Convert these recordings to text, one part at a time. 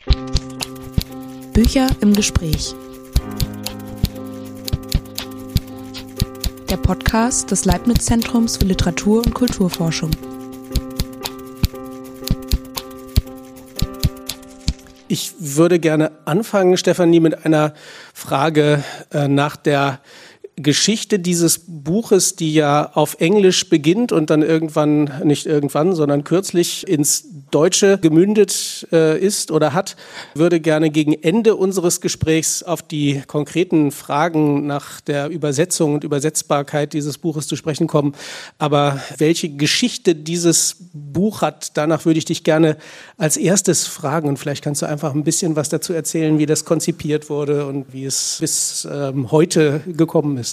Bücher im Gespräch. Der Podcast des Leibniz-Zentrums für Literatur- und Kulturforschung. Ich würde gerne anfangen, Stefanie, mit einer Frage nach der Geschichte dieses Buches, die ja auf Englisch beginnt und dann nicht irgendwann, sondern kürzlich ins Deutsche gemündet ist oder hat. Ich würde gerne gegen Ende unseres Gesprächs auf die konkreten Fragen nach der Übersetzung und Übersetzbarkeit dieses Buches zu sprechen kommen. Aber welche Geschichte dieses Buch hat, danach würde ich dich gerne als erstes fragen. Und vielleicht kannst du einfach ein bisschen was dazu erzählen, wie das konzipiert wurde und wie es bis heute gekommen ist.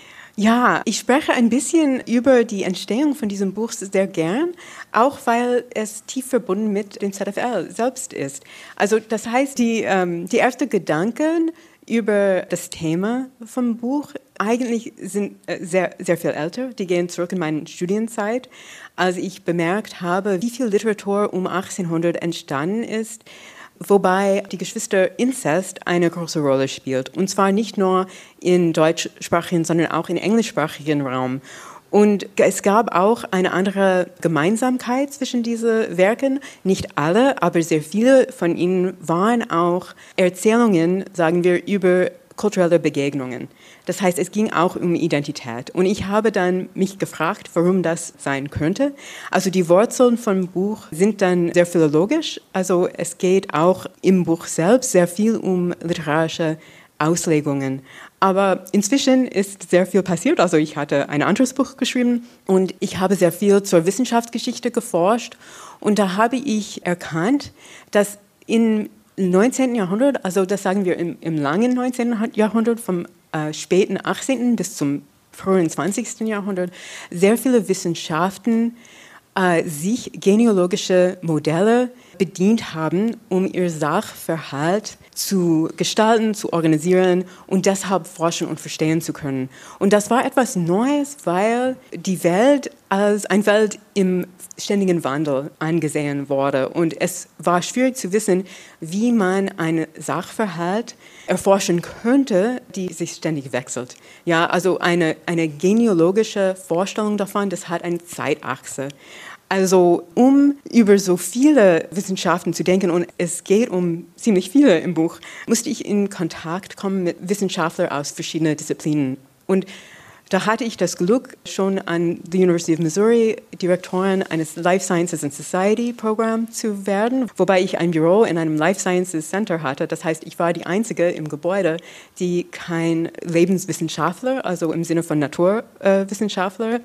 Ja, ich spreche ein bisschen über die Entstehung von diesem Buch sehr gern, auch weil es tief verbunden mit dem ZFL selbst ist. Also das heißt, die ersten Gedanken über das Thema vom Buch eigentlich sind sehr, sehr viel älter. Die gehen zurück in meine Studienzeit, als ich bemerkt habe, wie viel Literatur um 1800 entstanden ist, wobei die Geschwister Inzest eine große Rolle spielt. Und zwar nicht nur im deutschsprachigen, sondern auch im englischsprachigen Raum. Und es gab auch eine andere Gemeinsamkeit zwischen diesen Werken. Nicht alle, aber sehr viele von ihnen waren auch Erzählungen, sagen wir, über kulturelle Begegnungen. Das heißt, es ging auch um Identität. Und ich habe dann mich gefragt, warum das sein könnte. Also die Wurzeln vom Buch sind dann sehr philologisch. Also es geht auch im Buch selbst sehr viel um literarische Auslegungen. Aber inzwischen ist sehr viel passiert. Also ich hatte ein anderes Buch geschrieben und ich habe sehr viel zur Wissenschaftsgeschichte geforscht. Und da habe ich erkannt, dass im 19. Jahrhundert, also das sagen wir im langen 19. Jahrhundert, vom späten 18. bis zum frühen 20. Jahrhundert, sehr viele Wissenschaften sich genealogische Modelle bedient haben, um ihr Sachverhalt zu gestalten, zu organisieren und deshalb forschen und verstehen zu können. Und das war etwas Neues, weil die Welt als eine Welt im ständigen Wandel angesehen wurde. Und es war schwierig zu wissen, wie man einen Sachverhalt erforschen könnte, die sich ständig wechselt. Ja, also eine genealogische Vorstellung davon, das hat eine Zeitachse. Also um über so viele Wissenschaften zu denken, und es geht um ziemlich viele im Buch, musste ich in Kontakt kommen mit Wissenschaftlern aus verschiedenen Disziplinen. Und da hatte ich das Glück, schon an der University of Missouri Direktorin eines Life Sciences and Society Programm zu werden, wobei ich ein Büro in einem Life Sciences Center hatte. Das heißt, ich war die Einzige im Gebäude, die kein Lebenswissenschaftler, also im Sinne von Naturwissenschaftler,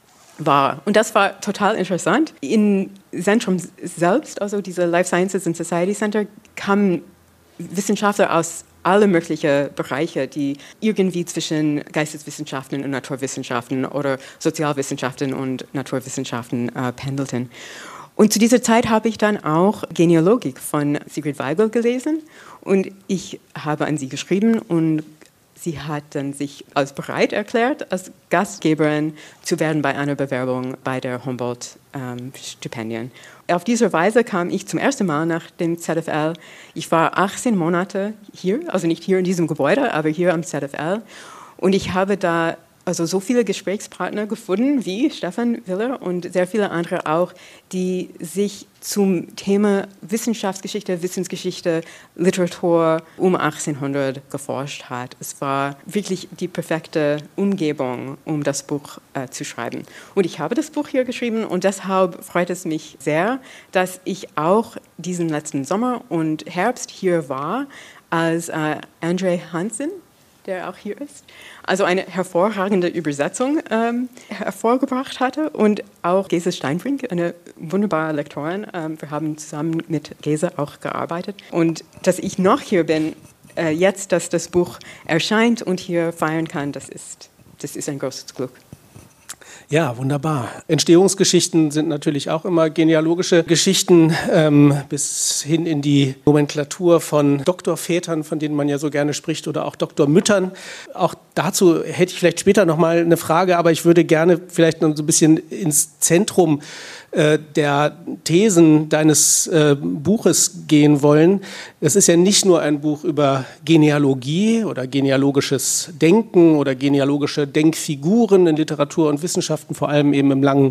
war. Und das war total interessant. Im Zentrum selbst, also diese Life Sciences and Society Center, kamen Wissenschaftler aus alle möglichen Bereiche, die irgendwie zwischen Geisteswissenschaften und Naturwissenschaften oder Sozialwissenschaften und Naturwissenschaften pendelten. Und zu dieser Zeit habe ich dann auch Genealogik von Sigrid Weigel gelesen und ich habe an sie geschrieben und sie hat dann sich als bereit erklärt, als Gastgeberin zu werden bei einer Bewerbung bei der Humboldt-Stipendien. Auf diese Weise kam ich zum ersten Mal nach dem ZFL. Ich war 18 Monate hier, also nicht hier in diesem Gebäude, aber hier am ZFL. Und ich habe da also so viele Gesprächspartner gefunden wie Stefan Willer und sehr viele andere auch, die sich zum Thema Wissenschaftsgeschichte, Wissensgeschichte, Literatur um 1800 geforscht hat. Es war wirklich die perfekte Umgebung, um das Buch zu schreiben. Und ich habe das Buch hier geschrieben und deshalb freut es mich sehr, dass ich auch diesen letzten Sommer und Herbst hier war, als Andre Hansen, der auch hier ist, also eine hervorragende Übersetzung hervorgebracht hatte und auch Gese Steinbrink, eine wunderbare Lektorin. Wir haben zusammen mit Gese auch gearbeitet. Und dass ich noch hier bin, jetzt, dass das Buch erscheint und hier feiern kann, das ist ein großes Glück. Ja, wunderbar. Entstehungsgeschichten sind natürlich auch immer genealogische Geschichten, bis hin in die Nomenklatur von Doktorvätern, von denen man ja so gerne spricht, oder auch Doktormüttern. Auch dazu hätte ich vielleicht später nochmal eine Frage, aber ich würde gerne vielleicht noch so ein bisschen ins Zentrum der Thesen deines Buches gehen wollen. Es ist ja nicht nur ein Buch über Genealogie oder genealogisches Denken oder genealogische Denkfiguren in Literatur und Wissenschaften, vor allem eben im langen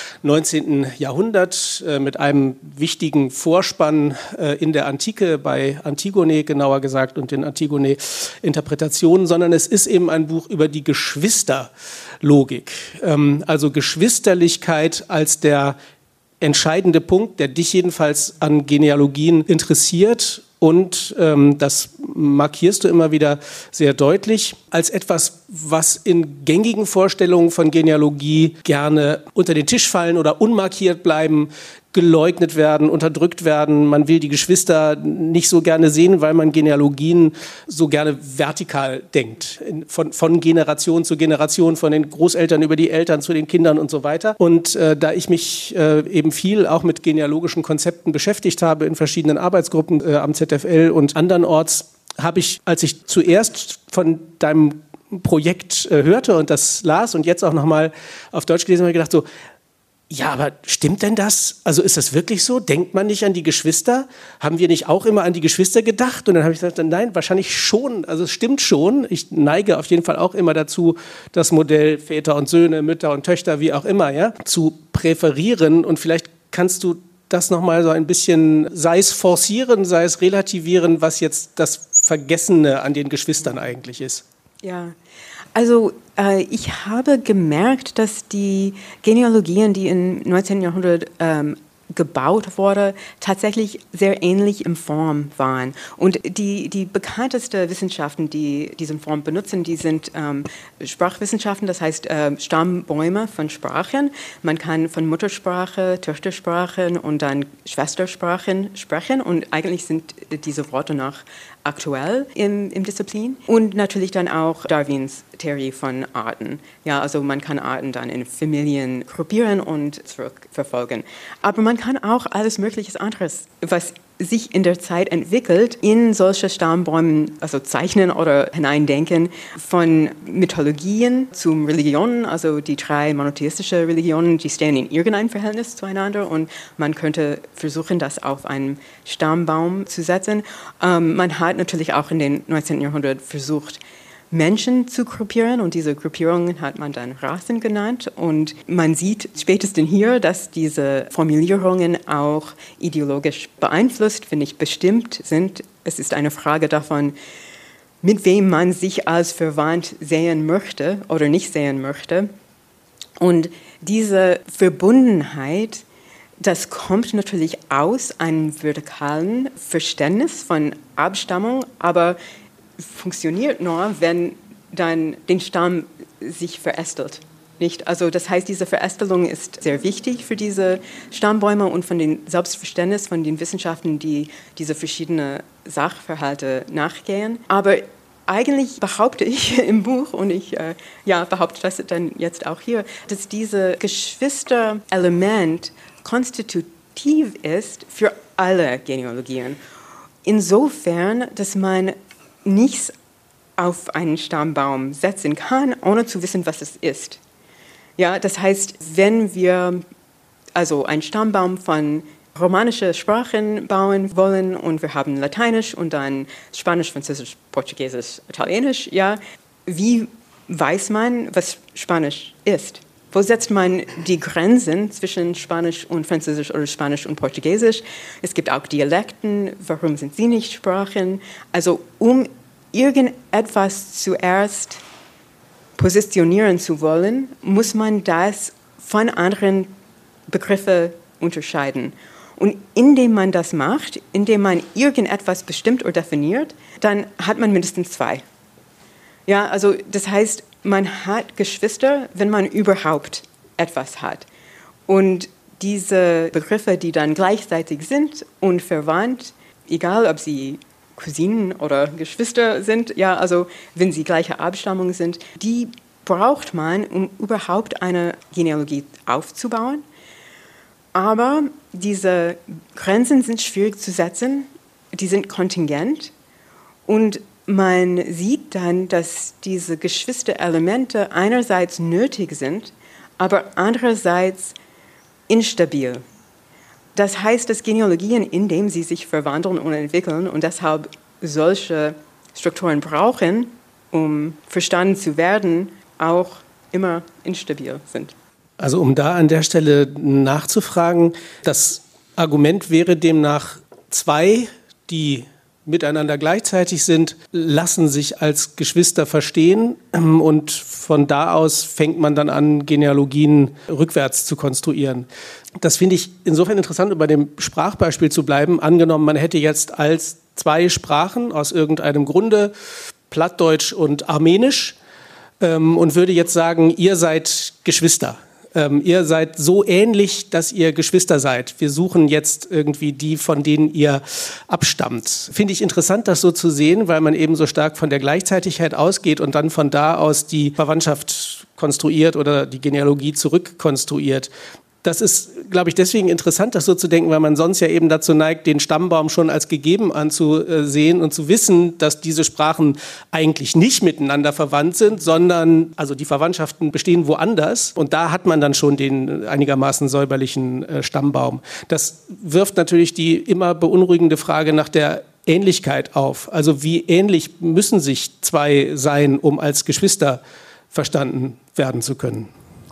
19. Jahrhundert mit einem wichtigen Vorspann in der Antike, bei Antigone genauer gesagt und den Antigone-Interpretationen, sondern es ist eben ein Buch über die Geschwisterlogik, also Geschwisterlichkeit als der entscheidende Punkt, der dich jedenfalls an Genealogien interessiert. Und das markierst du immer wieder sehr deutlich als etwas, was in gängigen Vorstellungen von Genealogie gerne unter den Tisch fallen oder unmarkiert bleiben, geleugnet werden, unterdrückt werden. Man will die Geschwister nicht so gerne sehen, weil man Genealogien so gerne vertikal denkt. Von Generation zu Generation, von den Großeltern über die Eltern zu den Kindern und so weiter. Und da ich mich eben viel auch mit genealogischen Konzepten beschäftigt habe in verschiedenen Arbeitsgruppen am ZFL und andernorts, habe ich, als ich zuerst von deinem Projekt hörte und das las und jetzt auch nochmal auf Deutsch gelesen habe, gedacht so, ja, aber stimmt denn das? Also ist das wirklich so? Denkt man nicht an die Geschwister? Haben wir nicht auch immer an die Geschwister gedacht? Und dann habe ich gesagt, nein, wahrscheinlich schon. Also es stimmt schon. Ich neige auf jeden Fall auch immer dazu, das Modell Väter und Söhne, Mütter und Töchter, wie auch immer, ja, zu präferieren. Und vielleicht kannst du das nochmal so ein bisschen, sei es forcieren, sei es relativieren, was jetzt das Vergessene an den Geschwistern eigentlich ist. Ja, also ich habe gemerkt, dass die Genealogien, die im 19. Jahrhundert gebaut wurde, tatsächlich sehr ähnlich in Form waren. Und die bekanntesten Wissenschaften, die diese Form benutzen, die sind Sprachwissenschaften, das heißt Stammbäume von Sprachen. Man kann von Muttersprache, Töchtersprachen und dann Schwestersprachen sprechen und eigentlich sind diese Worte noch aktuell im Disziplin. Und natürlich dann auch Darwins Theorie von Arten. Ja, also man kann Arten dann in Familien gruppieren und zurückverfolgen. Aber man kann auch alles Mögliche anderes, was sich in der Zeit entwickelt, in solche Stammbäume, also zeichnen oder hineindenken, von Mythologien zu Religionen, also die 3 monotheistischen Religionen, die stehen in irgendeinem Verhältnis zueinander und man könnte versuchen, das auf einen Stammbaum zu setzen. Man hat natürlich auch in den 19. Jahrhundert versucht, Menschen zu gruppieren und diese Gruppierungen hat man dann Rassen genannt und man sieht spätestens hier, dass diese Formulierungen auch ideologisch beeinflusst, finde ich, bestimmt sind. Es ist eine Frage davon, mit wem man sich als verwandt sehen möchte oder nicht sehen möchte. Und diese Verbundenheit, das kommt natürlich aus einem vertikalen Verständnis von Abstammung, aber funktioniert nur, wenn dann den Stamm sich verästelt. Nicht? Also das heißt, diese Verästelung ist sehr wichtig für diese Stammbäume und von dem Selbstverständnis von den Wissenschaften, die diese verschiedenen Sachverhalte nachgehen. Aber eigentlich behaupte ich im Buch, und ich behaupte das dann jetzt auch hier, dass dieses Geschwisterelement konstitutiv ist für alle Genealogien. Insofern, dass man nichts auf einen Stammbaum setzen kann, ohne zu wissen, was es ist. Ja, das heißt, wenn wir also einen Stammbaum von romanischen Sprachen bauen wollen und wir haben Lateinisch und dann Spanisch, Französisch, Portugiesisch, Italienisch, ja, wie weiß man, was Spanisch ist? Wo setzt man die Grenzen zwischen Spanisch und Französisch oder Spanisch und Portugiesisch? Es gibt auch Dialekten. Warum sind sie nicht Sprachen? Also um irgendetwas zuerst positionieren zu wollen, muss man das von anderen Begriffen unterscheiden. Und indem man das macht, indem man irgendetwas bestimmt oder definiert, dann hat man mindestens 2. Ja, also das heißt, man hat Geschwister, wenn man überhaupt etwas hat. Und diese Begriffe, die dann gleichzeitig sind und verwandt, egal ob sie Cousinen oder Geschwister sind, ja, also wenn sie gleicher Abstammung sind, die braucht man, um überhaupt eine Genealogie aufzubauen. Aber diese Grenzen sind schwierig zu setzen, die sind kontingent und man sieht dann, dass diese Geschwisterelemente einerseits nötig sind, aber andererseits instabil. Das heißt, dass Genealogien, indem sie sich verwandeln und entwickeln und deshalb solche Strukturen brauchen, um verstanden zu werden, auch immer instabil sind. Also um da an der Stelle nachzufragen, das Argument wäre demnach, zwei, die miteinander gleichzeitig sind, lassen sich als Geschwister verstehen und von da aus fängt man dann an, Genealogien rückwärts zu konstruieren. Das finde ich insofern interessant, um bei dem Sprachbeispiel zu bleiben. Angenommen, man hätte jetzt als zwei Sprachen aus irgendeinem Grunde, Plattdeutsch und Armenisch, und würde jetzt sagen, ihr seid Geschwister. Ihr seid so ähnlich, dass ihr Geschwister seid. Wir suchen jetzt irgendwie die, von denen ihr abstammt. Finde ich interessant, das so zu sehen, weil man eben so stark von der Gleichzeitigkeit ausgeht und dann von da aus die Verwandtschaft konstruiert oder die Genealogie zurückkonstruiert. Das ist, glaube ich, deswegen interessant, das so zu denken, weil man sonst ja eben dazu neigt, den Stammbaum schon als gegeben anzusehen und zu wissen, dass diese Sprachen eigentlich nicht miteinander verwandt sind, sondern also die Verwandtschaften bestehen woanders. Und da hat man dann schon den einigermaßen säuberlichen Stammbaum. Das wirft natürlich die immer beunruhigende Frage nach der Ähnlichkeit auf. Also wie ähnlich müssen sich zwei sein, um als Geschwister verstanden werden zu können?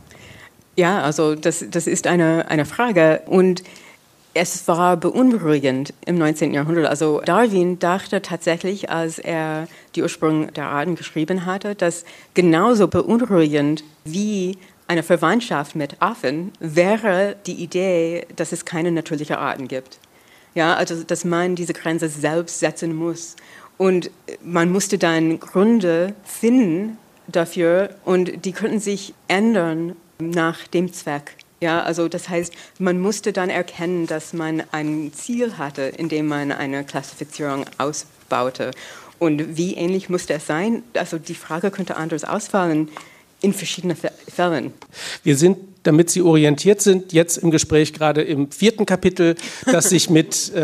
Ja, also das ist eine Frage und es war beunruhigend im 19. Jahrhundert. Also Darwin dachte tatsächlich, als er die Ursprung der Arten geschrieben hatte, dass genauso beunruhigend wie eine Verwandtschaft mit Affen wäre die Idee, dass es keine natürlichen Arten gibt. Ja, also dass man diese Grenze selbst setzen muss und man musste dann Gründe finden dafür und die könnten sich ändern nach dem Zweck. Ja, also das heißt, man musste dann erkennen, dass man ein Ziel hatte, indem man eine Klassifizierung ausbaute. Und wie ähnlich musste es sein? Also die Frage könnte anders ausfallen in verschiedenen Fällen. Wir sind, damit Sie orientiert sind, jetzt im Gespräch gerade im 4. Kapitel, das sich mit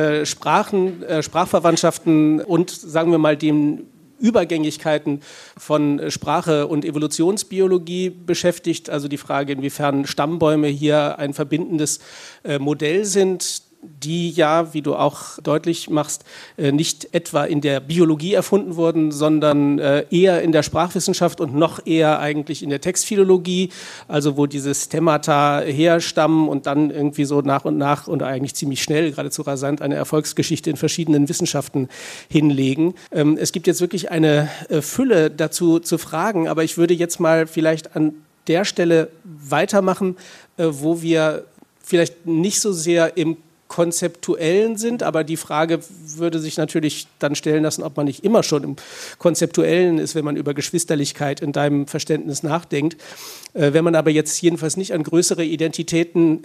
Sprachverwandtschaften und, sagen wir mal, dem Übergängigkeiten von Sprache und Evolutionsbiologie beschäftigt, also die Frage, inwiefern Stammbäume hier ein verbindendes Modell sind, die ja, wie du auch deutlich machst, nicht etwa in der Biologie erfunden wurden, sondern eher in der Sprachwissenschaft und noch eher eigentlich in der Textphilologie, also wo diese Stemmata herstammen und dann irgendwie so nach und nach und eigentlich ziemlich schnell, geradezu rasant, eine Erfolgsgeschichte in verschiedenen Wissenschaften hinlegen. Es gibt jetzt wirklich eine Fülle dazu zu fragen, aber ich würde jetzt mal vielleicht an der Stelle weitermachen, wo wir vielleicht nicht so sehr im Konzeptuellen sind, aber die Frage würde sich natürlich dann stellen lassen, ob man nicht immer schon im Konzeptuellen ist, wenn man über Geschwisterlichkeit in deinem Verständnis nachdenkt. Wenn man aber jetzt jedenfalls nicht an größere Entitäten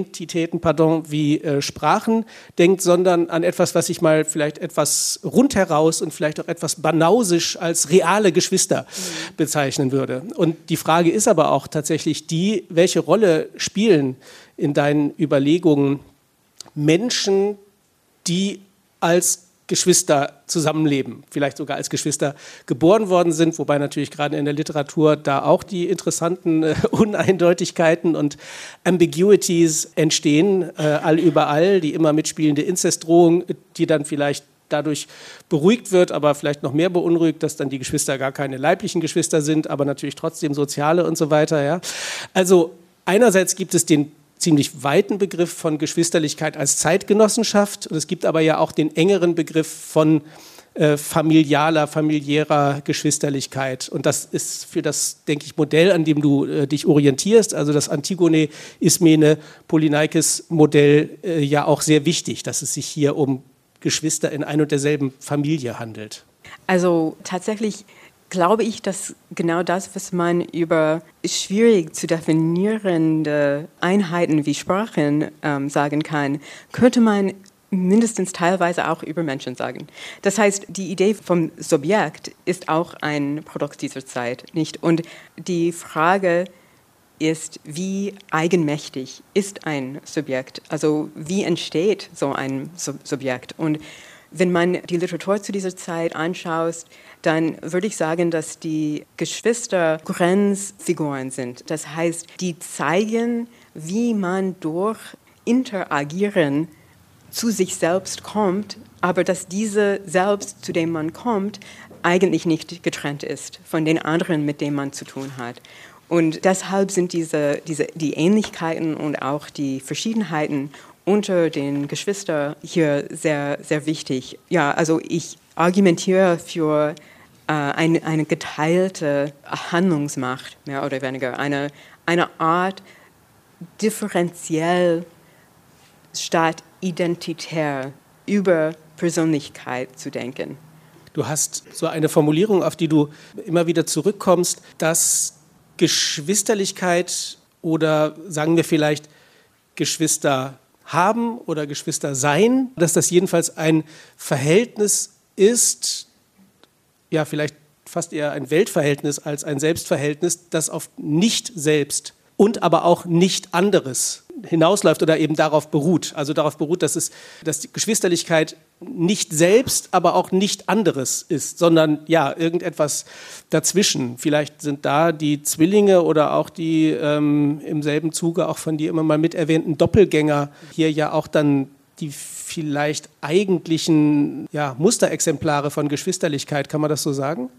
wie Sprachen denkt, sondern an etwas, was ich mal vielleicht etwas rundheraus und vielleicht auch etwas banausisch als reale Geschwister bezeichnen würde. Und die Frage ist aber auch tatsächlich die, welche Rolle spielen in deinen Überlegungen Menschen, die als Geschwister zusammenleben, vielleicht sogar als Geschwister geboren worden sind, wobei natürlich gerade in der Literatur da auch die interessanten Uneindeutigkeiten und Ambiguities entstehen, allüberall, die immer mitspielende Inzestdrohung, die dann vielleicht dadurch beruhigt wird, aber vielleicht noch mehr beunruhigt, dass dann die Geschwister gar keine leiblichen Geschwister sind, aber natürlich trotzdem soziale und so weiter. Ja. Also einerseits gibt es den ziemlich weiten Begriff von Geschwisterlichkeit als Zeitgenossenschaft. Und es gibt aber ja auch den engeren Begriff von familiärer Geschwisterlichkeit. Und das ist für das, denke ich, Modell, an dem du dich orientierst, also das Antigone-Ismene-Polyneikes-Modell, ja auch sehr wichtig, dass es sich hier um Geschwister in ein und derselben Familie handelt. Also tatsächlich glaube ich, dass genau das, was man über schwierig zu definierende Einheiten wie Sprachen sagen kann, könnte man mindestens teilweise auch über Menschen sagen. Das heißt, die Idee vom Subjekt ist auch ein Produkt dieser Zeit, nicht? Und die Frage ist, wie eigenmächtig ist ein Subjekt? Also wie entsteht so ein Subjekt? Und wenn man die Literatur zu dieser Zeit anschaut, dann würde ich sagen, dass die Geschwister Grenzfiguren sind. Das heißt, die zeigen wie man durch Interagieren zu sich selbst kommt, aber dass diese Selbst, zu dem man kommt, eigentlich nicht getrennt ist von den anderen, mit denen man zu tun hat. Und deshalb sind die Ähnlichkeiten und auch die Verschiedenheiten unter den Geschwistern hier sehr, sehr wichtig. Ja, also ich argumentiere für eine geteilte Handlungsmacht, mehr oder weniger, eine Art differenziell statt identitär über Persönlichkeit zu denken. Du hast so eine Formulierung, auf die du immer wieder zurückkommst, dass Geschwisterlichkeit oder sagen wir vielleicht Geschwister haben oder Geschwister sein, dass das jedenfalls ein Verhältnis ist, ja vielleicht fast eher ein Weltverhältnis als ein Selbstverhältnis, das auf Nicht-Selbst und aber auch Nicht-Anderes hinausläuft oder eben darauf beruht. Also darauf beruht, dass die Geschwisterlichkeit nicht selbst, aber auch nicht anderes ist, sondern ja, irgendetwas dazwischen. Vielleicht sind da die Zwillinge oder auch die im selben Zuge auch von dir immer mal mit erwähnten Doppelgänger hier ja auch dann die vielleicht eigentlichen Musterexemplare von Geschwisterlichkeit. Kann man das so sagen?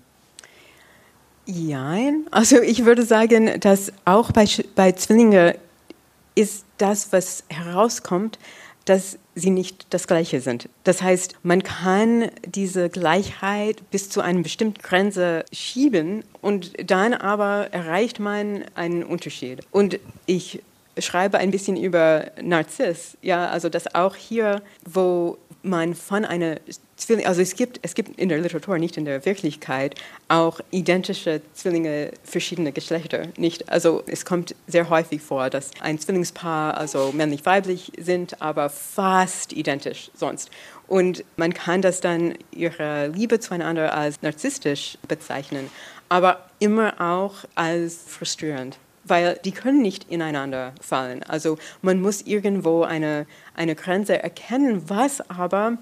Nein, also ich würde sagen, dass auch bei Zwillingen ist das, was herauskommt, dass sie nicht das Gleiche sind. Das heißt, man kann diese Gleichheit bis zu einer bestimmten Grenze schieben und dann aber erreicht man einen Unterschied. Und ich schreibe ein bisschen über Narziss, ja, also dass auch hier, wo man von einer Zwilling, also es gibt in der Literatur, nicht in der Wirklichkeit, auch identische Zwillinge verschiedener Geschlechter. Nicht, also es kommt sehr häufig vor, dass ein Zwillingspaar also männlich-weiblich sind, aber fast identisch sonst. Und man kann das dann ihre Liebe zueinander als narzisstisch bezeichnen, aber immer auch als frustrierend. Weil die können nicht ineinander fallen. Also man muss irgendwo eine Grenze erkennen, was aber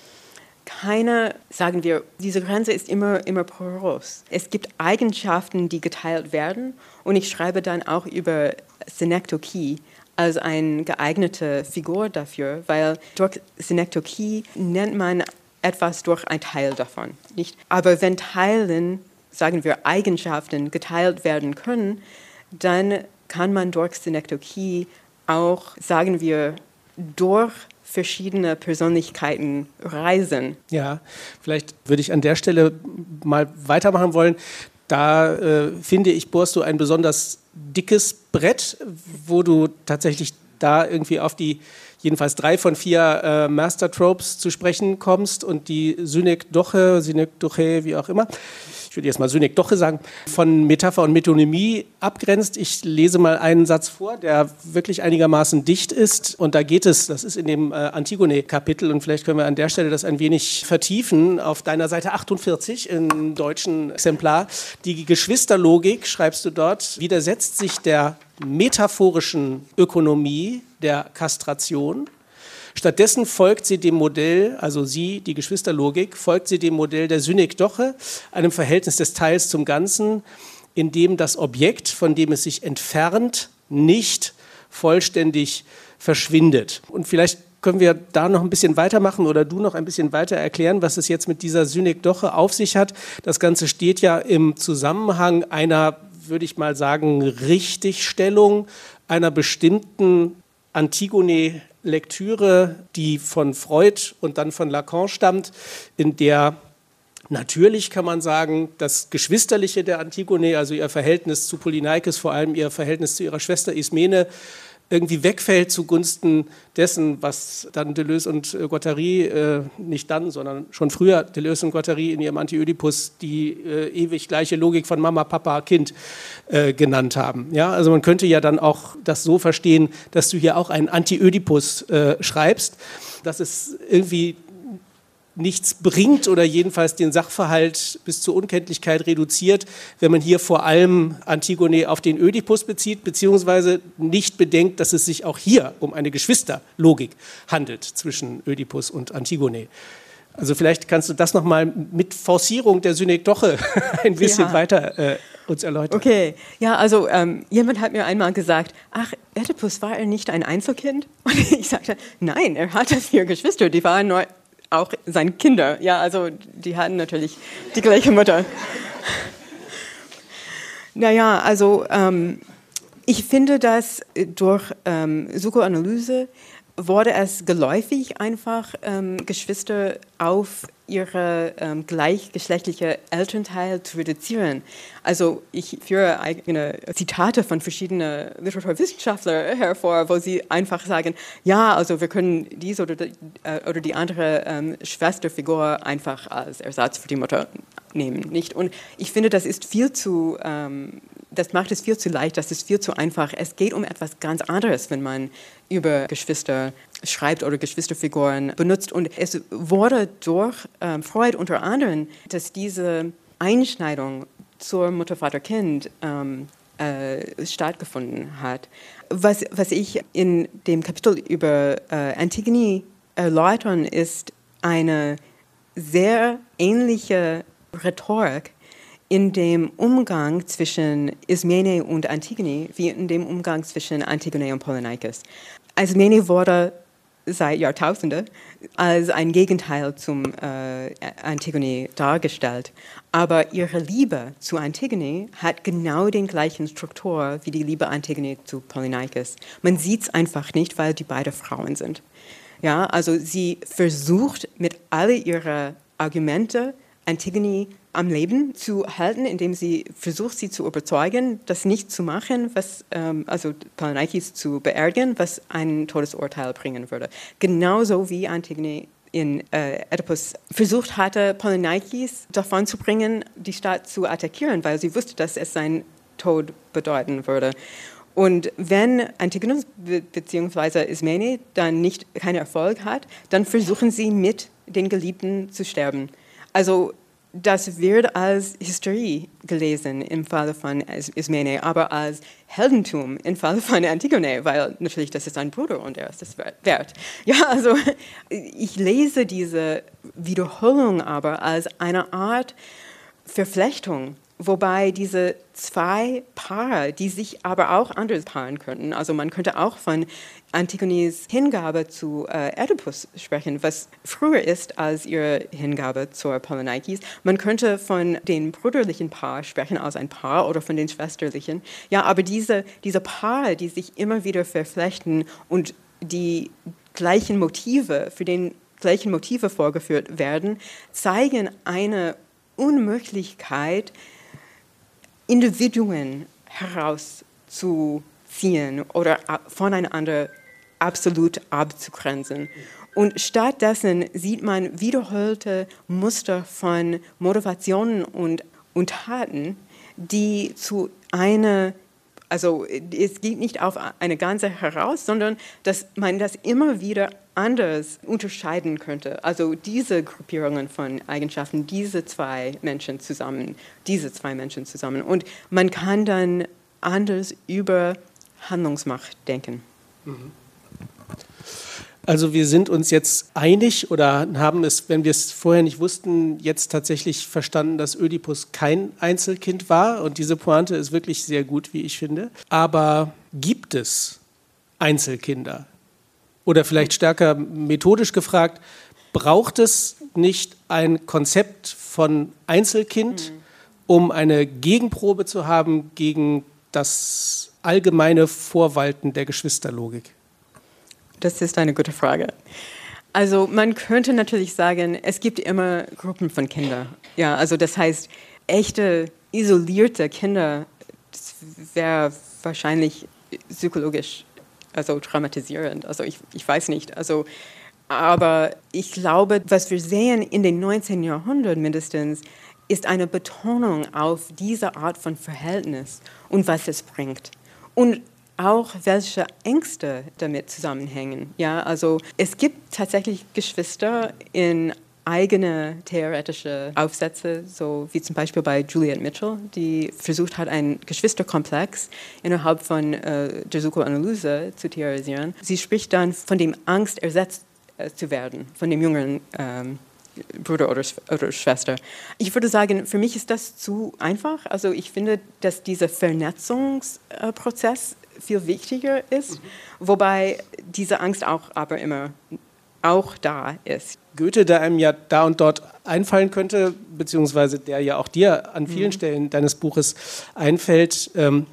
sagen wir, diese Grenze ist immer poros. Es gibt Eigenschaften, die geteilt werden und ich schreibe dann auch über Synekdoche als eine geeignete Figur dafür, weil durch Synekdoche nennt man etwas durch ein Teil davon. Nicht? Aber wenn Teilen, sagen wir, Eigenschaften geteilt werden können, dann kann man durch Synekdoche auch, sagen wir, durch verschiedene Persönlichkeiten reisen. Ja, vielleicht würde ich an der Stelle mal weitermachen wollen. Da finde ich, bohrst du ein besonders dickes Brett, wo du tatsächlich da irgendwie auf die jedenfalls 3 von 4 Master-Tropes zu sprechen kommst und die Synekdoche, wie auch immer, ich würde jetzt mal Synekdoche sagen, von Metapher und Metonymie abgrenzt. Ich lese mal einen Satz vor, der wirklich einigermaßen dicht ist. Und da geht es, das ist in dem Antigone-Kapitel, und vielleicht können wir an der Stelle das ein wenig vertiefen, auf deiner Seite 48 im deutschen Exemplar. Die Geschwisterlogik, schreibst du dort, widersetzt sich der metaphorischen Ökonomie der Kastration. Stattdessen folgt sie dem Modell, also sie, die Geschwisterlogik, folgt sie dem Modell der Synekdoche, einem Verhältnis des Teils zum Ganzen, in dem das Objekt, von dem es sich entfernt, nicht vollständig verschwindet. Und vielleicht können wir da noch ein bisschen weitermachen oder du noch ein bisschen weiter erklären, was es jetzt mit dieser Synekdoche auf sich hat. Das Ganze steht ja im Zusammenhang einer, würde ich mal sagen, Richtigstellung einer bestimmten Antigone-Lektüre, die von Freud und dann von Lacan stammt, in der natürlich, kann man sagen, das Geschwisterliche der Antigone, also ihr Verhältnis zu Polyneikes, vor allem ihr Verhältnis zu ihrer Schwester Ismene, irgendwie wegfällt zugunsten dessen, was dann Deleuze und Guattari, nicht dann, sondern schon früher Deleuze und Guattari in ihrem Anti-Ödipus die ewig gleiche Logik von Mama, Papa, Kind genannt haben. Ja, also man könnte ja dann auch das so verstehen, dass du hier auch einen Anti-Ödipus schreibst, dass es irgendwie nichts bringt oder jedenfalls den Sachverhalt bis zur Unkenntlichkeit reduziert, wenn man hier vor allem Antigone auf den Ödipus bezieht, beziehungsweise nicht bedenkt, dass es sich auch hier um eine Geschwisterlogik handelt zwischen Ödipus und Antigone. Also vielleicht kannst du das nochmal mit Forcierung der Synekdoche ein bisschen weiter uns erläutern? Okay, ja, also jemand hat mir einmal gesagt, ach, Oedipus, war er nicht ein Einzelkind? Und ich sagte, nein, er hatte 4 Geschwister, die waren nur auch seine Kinder. Ja, also die hatten natürlich die gleiche Mutter. Naja, also ich finde, dass durch Psychoanalyse wurde es geläufig, einfach Geschwister auf ihre gleichgeschlechtliche Elternteil zu reduzieren. Also ich führe eigene Zitate von verschiedenen Literaturwissenschaftlern hervor, wo sie einfach sagen, ja, also wir können diese oder die andere Schwesterfigur einfach als Ersatz für die Mutter nehmen, nicht? Und ich finde, das ist das macht es viel zu leicht, das ist viel zu einfach. Es geht um etwas ganz anderes, wenn man über Geschwister schreibt oder Geschwisterfiguren benutzt. Und es wurde durch Freud unter anderem, dass diese Einschneidung zur Mutter-Vater-Kind stattgefunden hat. Was ich in dem Kapitel über Antigone erläutern, ist eine sehr ähnliche Rhetorik in dem Umgang zwischen Ismene und Antigone, wie in dem Umgang zwischen Antigone und Polyneikes. Ismene wurde seit Jahrtausenden als ein Gegenteil zum Antigone dargestellt. Aber ihre Liebe zu Antigone hat genau den gleichen Struktur wie die Liebe Antigone zu Polyneikes. Man sieht es einfach nicht, weil die beiden Frauen sind. Ja, also sie versucht mit all ihren Argumenten Antigone am Leben zu halten, indem sie versucht, sie zu überzeugen, das nicht zu machen, also Polyneikes zu beerdigen, was ein Todesurteil bringen würde. Genauso wie Antigone in Oedipus versucht hatte, Polyneikes davon zu bringen, die Stadt zu attackieren, weil sie wusste, dass es seinen Tod bedeuten würde. Und wenn Antigone bzw. Ismene dann keinen Erfolg hat, dann versuchen sie mit den Geliebten zu sterben. Also das wird als Hysterie gelesen im Falle von Ismene, aber als Heldentum im Falle von Antigone, weil natürlich das ist ein Bruder und er ist es wert. Ja, also ich lese diese Wiederholung aber als eine Art Verflechtung, wobei diese 2 Paare, die sich aber auch anders paaren könnten, also man könnte auch von Antigones Hingabe zu Oedipus sprechen, was früher ist als ihre Hingabe zur Polyneikes. Man könnte von den brüderlichen Paar sprechen als ein Paar oder von den schwesterlichen. Ja, aber diese Paare, die sich immer wieder verflechten und die gleichen Motive, für den gleichen Motive vorgeführt werden, zeigen eine Unmöglichkeit, Individuen herauszuziehen oder voneinander absolut abzugrenzen. Und stattdessen sieht man wiederholte Muster von Motivationen und Taten, die zu also es geht nicht auf eine ganze heraus, sondern dass man das immer wieder anders unterscheiden könnte. Also diese Gruppierungen von Eigenschaften, diese zwei Menschen zusammen. Und man kann dann anders über Handlungsmacht denken. Also wir sind uns jetzt einig oder haben es, wenn wir es vorher nicht wussten, jetzt tatsächlich verstanden, dass Ödipus kein Einzelkind war. Und diese Pointe ist wirklich sehr gut, wie ich finde. Aber gibt es Einzelkinder? Oder vielleicht stärker methodisch gefragt, braucht es nicht ein Konzept von Einzelkind, um eine Gegenprobe zu haben gegen das allgemeine Vorwalten der Geschwisterlogik? Das ist eine gute Frage. Also man könnte natürlich sagen, es gibt immer Gruppen von Kindern. Ja, also das heißt, echte, isolierte Kinder, das wäre wahrscheinlich psychologisch traumatisierend. Also ich weiß nicht. Aber ich glaube, was wir sehen in den 19. Jahrhundert mindestens, ist eine Betonung auf diese Art von Verhältnis und was es bringt. Und auch welche Ängste damit zusammenhängen. Ja, also es gibt tatsächlich Geschwister in eigene theoretische Aufsätze, so wie zum Beispiel bei Juliet Mitchell, die versucht hat, einen Geschwisterkomplex innerhalb von der Psychoanalyse zu theorisieren. Sie spricht dann von dem Angst, ersetzt zu werden, von dem jüngeren Bruder oder Schwester. Ich würde sagen, für mich ist das zu einfach. Also ich finde, dass dieser Vernetzungsprozess viel wichtiger ist, wobei diese Angst aber immer auch da ist. Goethe, der einem ja da und dort einfallen könnte, beziehungsweise der ja auch dir an vielen Stellen deines Buches einfällt,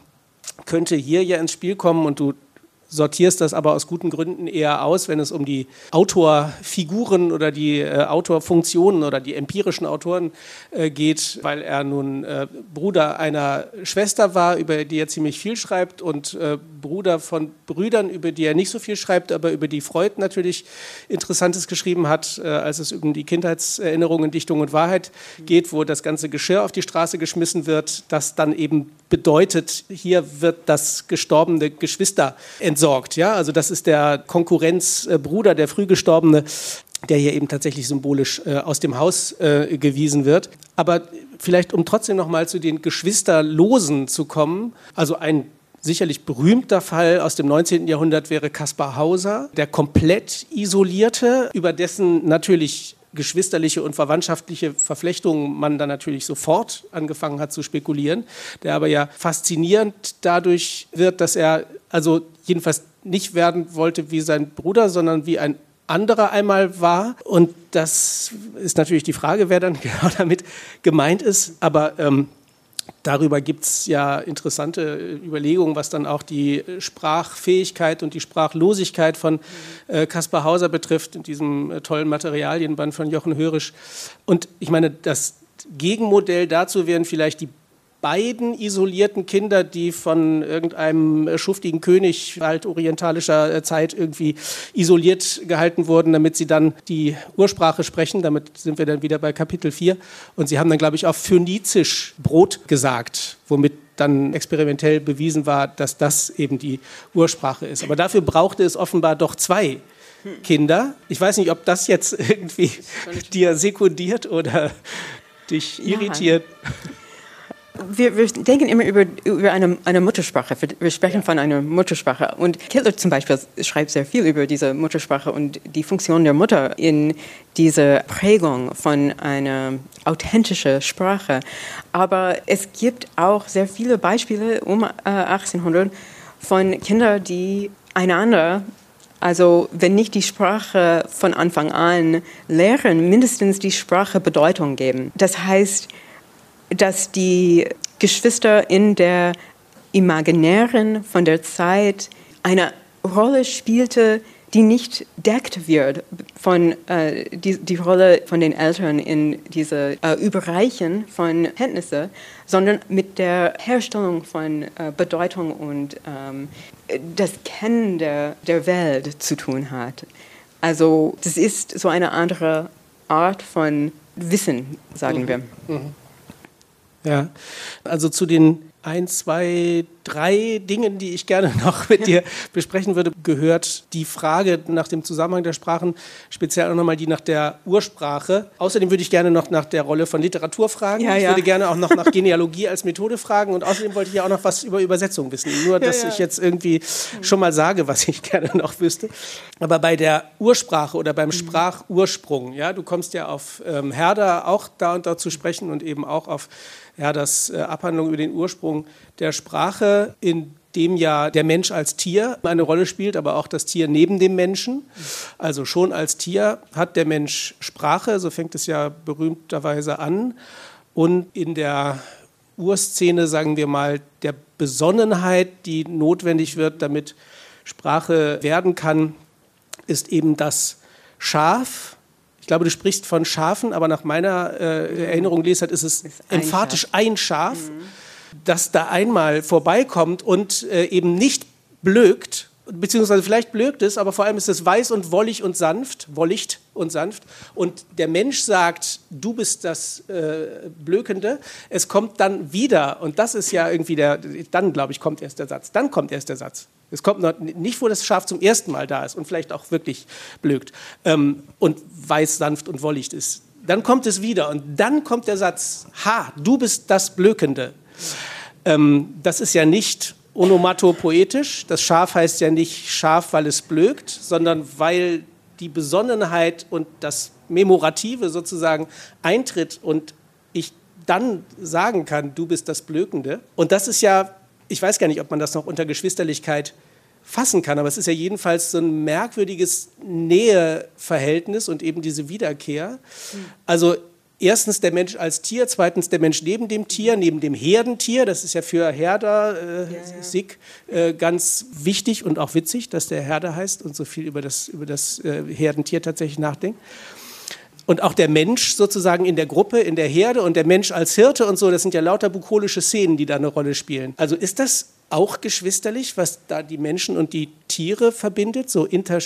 könnte hier ja ins Spiel kommen, und du sortierst das aber aus guten Gründen eher aus, wenn es um die Autorfiguren oder die Autorfunktionen oder die empirischen Autoren geht, weil er nun Bruder einer Schwester war, über die er ziemlich viel schreibt, und Bruder von Brüdern, über die er nicht so viel schreibt, aber über die Freud natürlich Interessantes geschrieben hat, als es um die Kindheitserinnerungen, Dichtung und Wahrheit geht, wo das ganze Geschirr auf die Straße geschmissen wird, das dann eben bedeutet, hier wird das gestorbene Geschwister entsorgt. Ja? Also das ist der Konkurrenzbruder, der früh gestorbene, der hier eben tatsächlich symbolisch aus dem Haus gewiesen wird. Aber vielleicht, um trotzdem noch mal zu den Geschwisterlosen zu kommen, also ein sicherlich berühmter Fall aus dem 19. Jahrhundert wäre Kaspar Hauser, der komplett Isolierte, über dessen natürlich geschwisterliche und verwandtschaftliche Verflechtungen man dann natürlich sofort angefangen hat zu spekulieren, der aber ja faszinierend dadurch wird, dass er also jedenfalls nicht werden wollte wie sein Bruder, sondern wie ein anderer einmal war. Und das ist natürlich die Frage, wer dann genau damit gemeint ist, aber darüber gibt es ja interessante Überlegungen, was dann auch die Sprachfähigkeit und die Sprachlosigkeit von Kaspar Hauser betrifft, in diesem tollen Materialienband von Jochen Hörisch. Und ich meine, das Gegenmodell dazu wären vielleicht die beiden isolierten Kinder, die von irgendeinem schuftigen König altorientalischer Zeit irgendwie isoliert gehalten wurden, damit sie dann die Ursprache sprechen. Damit sind wir dann wieder bei Kapitel 4. Und sie haben dann, glaube ich, auf Phönizisch Brot gesagt, womit dann experimentell bewiesen war, dass das eben die Ursprache ist. Aber dafür brauchte es offenbar doch zwei Kinder. Ich weiß nicht, ob das jetzt irgendwie dir sekundiert oder dich irritiert. Wir denken immer über eine Muttersprache. Wir sprechen von einer Muttersprache. Und Kittler zum Beispiel schreibt sehr viel über diese Muttersprache und die Funktion der Mutter in dieser Prägung von einer authentischen Sprache. Aber es gibt auch sehr viele Beispiele um 1800 von Kindern, die einander, also wenn nicht die Sprache von Anfang an lehren, mindestens die Sprache Bedeutung geben. Das heißt, dass die Geschwister in der imaginären von der Zeit eine Rolle spielte, die nicht deckt wird von die Rolle von den Eltern in diese Überreichen von Kenntnissen, sondern mit der Herstellung von Bedeutung und das Kennen der Welt zu tun hat. Also das ist so eine andere Art von Wissen, sagen wir. Ja, also zu den 1, 2, 3 Dingen, die ich gerne noch mit dir besprechen würde, gehört die Frage nach dem Zusammenhang der Sprachen, speziell auch nochmal die nach der Ursprache. Außerdem würde ich gerne noch nach der Rolle von Literatur fragen. Ich würde gerne auch noch nach Genealogie als Methode fragen und außerdem wollte ich ja auch noch was über Übersetzung wissen. Nur, dass ich jetzt irgendwie schon mal sage, was ich gerne noch wüsste. Aber bei der Ursprache oder beim Sprachursprung, ja, du kommst ja auf Herder auch da und da zu sprechen und eben auch auf Herders Abhandlung über den Ursprung der Sprache, in dem ja der Mensch als Tier eine Rolle spielt, aber auch das Tier neben dem Menschen. Also schon als Tier hat der Mensch Sprache, so fängt es ja berühmterweise an. Und in der Urszene, sagen wir mal, der Besonnenheit, die notwendig wird, damit Sprache werden kann, ist eben das Schaf. Ich glaube, du sprichst von Schafen, aber nach meiner Erinnerung, Lesart, ist es emphatisch ein Schaf, das da einmal vorbeikommt und eben nicht blökt, beziehungsweise vielleicht blökt es, aber vor allem ist es weiß und wollig und sanft, wollicht und sanft. Und der Mensch sagt, du bist das Blökende. Es kommt dann wieder, und das ist ja irgendwie dann glaube ich, kommt erst der Satz. Dann kommt erst der Satz. Es kommt noch nicht, wo das Schaf zum ersten Mal da ist und vielleicht auch wirklich blökt und weiß, sanft und wollig ist. Dann kommt es wieder und dann kommt der Satz, ha, du bist das Blökende. Das ist ja nicht onomatopoetisch. Das Schaf heißt ja nicht Schaf, weil es blökt, sondern weil die Besonnenheit und das Memorative sozusagen eintritt und ich dann sagen kann, du bist das Blökende. Und das ist ja, ich weiß gar nicht, ob man das noch unter Geschwisterlichkeit fassen kann, aber es ist ja jedenfalls so ein merkwürdiges Näheverhältnis und eben diese Wiederkehr. Also erstens der Mensch als Tier, zweitens der Mensch neben dem Tier, neben dem Herdentier. Das ist ja für Herder, Sick, ganz wichtig und auch witzig, dass der Herder heißt und so viel über das Herdentier tatsächlich nachdenkt. Und auch der Mensch sozusagen in der Gruppe, in der Herde und der Mensch als Hirte und so, das sind ja lauter bukolische Szenen, die da eine Rolle spielen. Also ist das auch geschwisterlich, was da die Menschen und die Tiere verbindet, so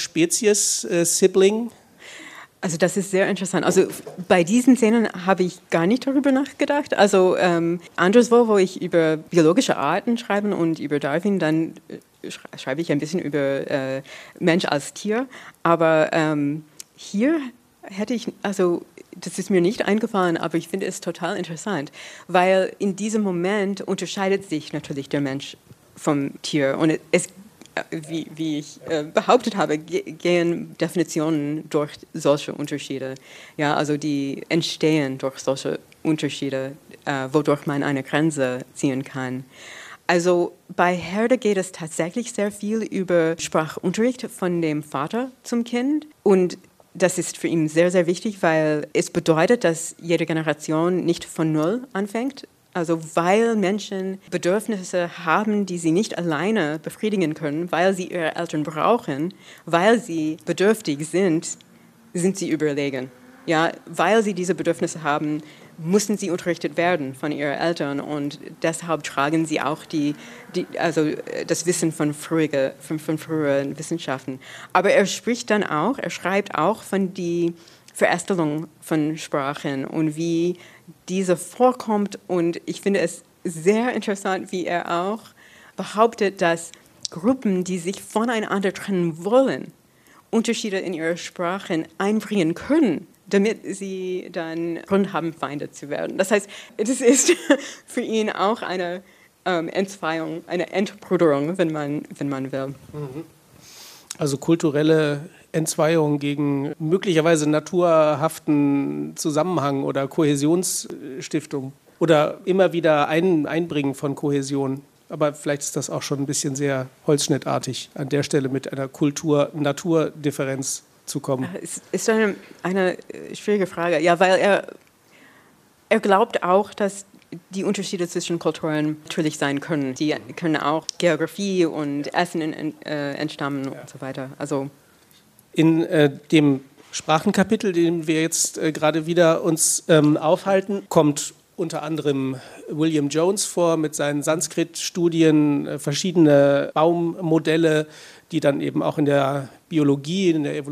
Interspezies-Sibling? Also das ist sehr interessant. Also bei diesen Szenen habe ich gar nicht darüber nachgedacht. Also anderswo, wo ich über biologische Arten schreibe und über Darwin, dann schreibe ich ein bisschen über Mensch als Tier. Aber hier hätte ich, also das ist mir nicht eingefallen, aber ich finde es total interessant, weil in diesem Moment unterscheidet sich natürlich der Mensch vom Tier und es, wie ich behauptet habe, gehen Definitionen durch solche Unterschiede. Ja, also die entstehen durch solche Unterschiede, wodurch man eine Grenze ziehen kann. Also bei Herder geht es tatsächlich sehr viel über Sprachunterricht von dem Vater zum Kind und das ist für ihn sehr, sehr wichtig, weil es bedeutet, dass jede Generation nicht von Null anfängt. Also weil Menschen Bedürfnisse haben, die sie nicht alleine befriedigen können, weil sie ihre Eltern brauchen, weil sie bedürftig sind, sind sie überlegen. Ja, weil sie diese Bedürfnisse haben, müssen sie unterrichtet werden von ihren Eltern und deshalb tragen sie auch also das Wissen von früheren Wissenschaften. Aber er schreibt auch von der Verästelung von Sprachen und wie diese vorkommt und ich finde es sehr interessant, wie er auch behauptet, dass Gruppen, die sich voneinander trennen wollen, Unterschiede in ihrer Sprache einbringen können, damit sie dann Grund haben, Feinde zu werden. Das heißt, es ist für ihn auch eine Entzweiung, eine Entbruderung, wenn man will. Also kulturelle Entzweiung gegen möglicherweise naturhaften Zusammenhang oder Kohäsionsstiftung oder immer wieder Einbringen von Kohäsion. Aber vielleicht ist das auch schon ein bisschen sehr holzschnittartig, an der Stelle mit einer Kultur-Natur-Differenz zu kommen. Es ist eine schwierige Frage. Ja, weil er glaubt auch, dass die Unterschiede zwischen Kulturen natürlich sein können. Die können auch Geografie und Essen entstammen und so weiter. Also in dem Sprachenkapitel, den wir jetzt gerade wieder uns aufhalten, kommt unter anderem William Jones vor mit seinen Sanskrit-Studien, verschiedene Baummodelle, die dann eben auch in der Biologie, in der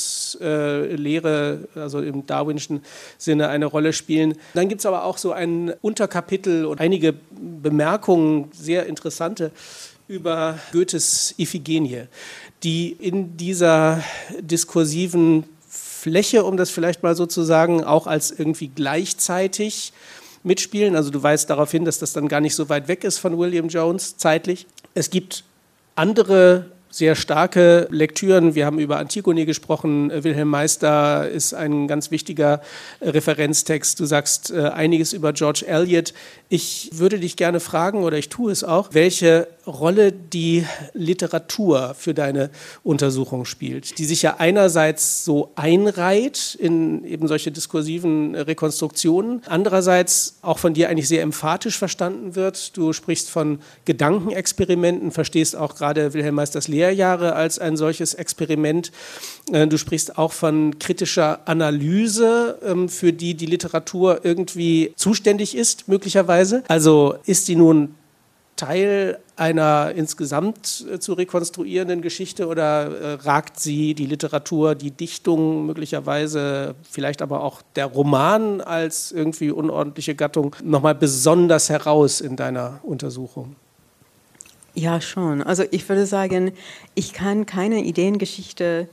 Evolutionslehre, also im darwinschen Sinne eine Rolle spielen. Dann gibt es aber auch so ein Unterkapitel und einige Bemerkungen, sehr interessante, über Goethes Iphigenie, die in dieser diskursiven Fläche, um das vielleicht mal so zu sagen, auch als irgendwie gleichzeitig mitspielen. Also du weist darauf hin, dass das dann gar nicht so weit weg ist von William Jones zeitlich. Es gibt andere sehr starke Lektüren. Wir haben über Antigone gesprochen. Wilhelm Meister ist ein ganz wichtiger Referenztext. Du sagst einiges über George Eliot. Ich würde dich gerne fragen, oder ich tue es auch, welche Rolle die Literatur für deine Untersuchung spielt, die sich ja einerseits so einreiht in eben solche diskursiven Rekonstruktionen, andererseits auch von dir eigentlich sehr emphatisch verstanden wird. Du sprichst von Gedankenexperimenten, verstehst auch gerade Wilhelm Meisters Lehrjahre als ein solches Experiment. Du sprichst auch von kritischer Analyse, für die die Literatur irgendwie zuständig ist, möglicherweise. Also ist sie nun Teil einer insgesamt zu rekonstruierenden Geschichte oder ragt sie die Literatur, die Dichtung möglicherweise, vielleicht aber auch der Roman als irgendwie unordentliche Gattung nochmal besonders heraus in deiner Untersuchung? Ja, schon. Also ich würde sagen, ich kann keine Ideengeschichte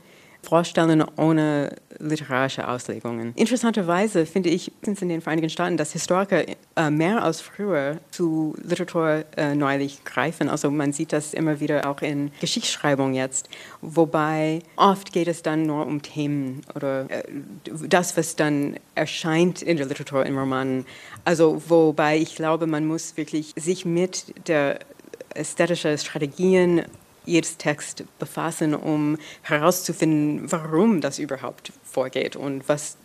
vorstellen ohne literarische Auslegungen. Interessanterweise finde ich in den Vereinigten Staaten, dass Historiker mehr als früher zu Literatur neulich greifen. Also man sieht das immer wieder auch in Geschichtsschreibung jetzt, wobei oft geht es dann nur um Themen oder das, was dann erscheint in der Literatur, in Romanen. Also wobei ich glaube, man muss wirklich sich mit der ästhetischen Strategien jedes Text befassen, um herauszufinden, warum das überhaupt vorgeht und was